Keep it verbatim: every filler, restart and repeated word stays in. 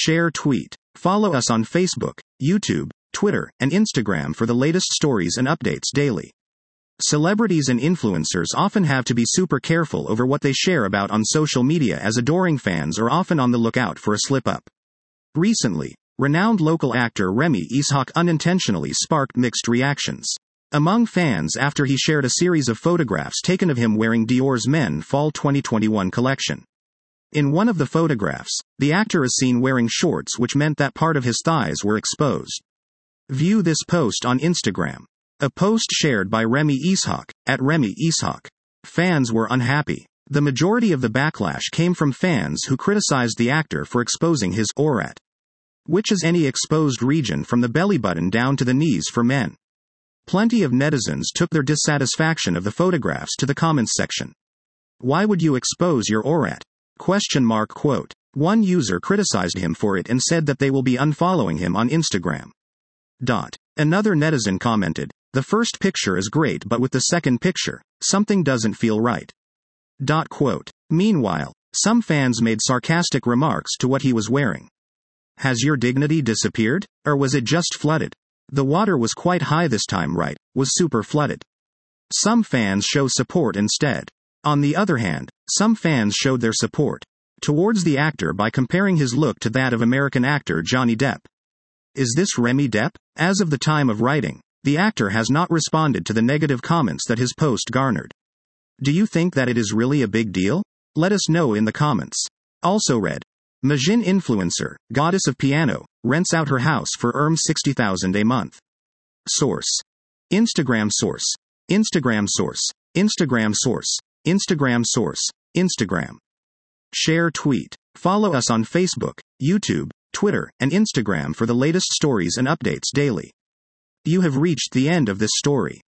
Share tweet. Follow us on Facebook, YouTube, Twitter, and Instagram for the latest stories and updates daily. Celebrities and influencers often have to be super careful over what they share about on social media, as adoring fans are often on the lookout for a slip-up. Recently, renowned local actor Remy Ishak unintentionally sparked mixed reactions among fans after he shared a series of photographs taken of him wearing Dior's Men Fall twenty twenty-one collection. In one of the photographs, the actor is seen wearing shorts, which meant that part of his thighs were exposed. View this post on Instagram. A post shared by Remy Ishak, at Remy Ishak. Fans were unhappy. The majority of the backlash came from fans who criticized the actor for exposing his aurat, which is any exposed region from the belly button down to the knees for men. Plenty of netizens took their dissatisfaction of the photographs to the comments section. Why would you expose your aurat? Question mark quote. One user criticized him for it and said that they will be unfollowing him on Instagram. Dot. Another netizen commented, the first picture is great, but with the second picture, something doesn't feel right. Dot quote. Meanwhile, some fans made sarcastic remarks to what he was wearing. Has your dignity disappeared? Or was it just flooded? The water was quite high this time, right? Was super flooded. Some fans show support instead. On the other hand, some fans showed their support towards the actor by comparing his look to that of American actor Johnny Depp. Is this Remy Depp? As of the time of writing, the actor has not responded to the negative comments that his post garnered. Do you think that it is really a big deal? Let us know in the comments. Also read. Majin influencer, goddess of piano, rents out her house for earns sixty thousand a month. Source. Instagram source. Instagram source. Instagram source. Instagram source. Instagram. Share tweet. Follow us on Facebook, YouTube, Twitter, and Instagram for the latest stories and updates daily. You have reached the end of this story.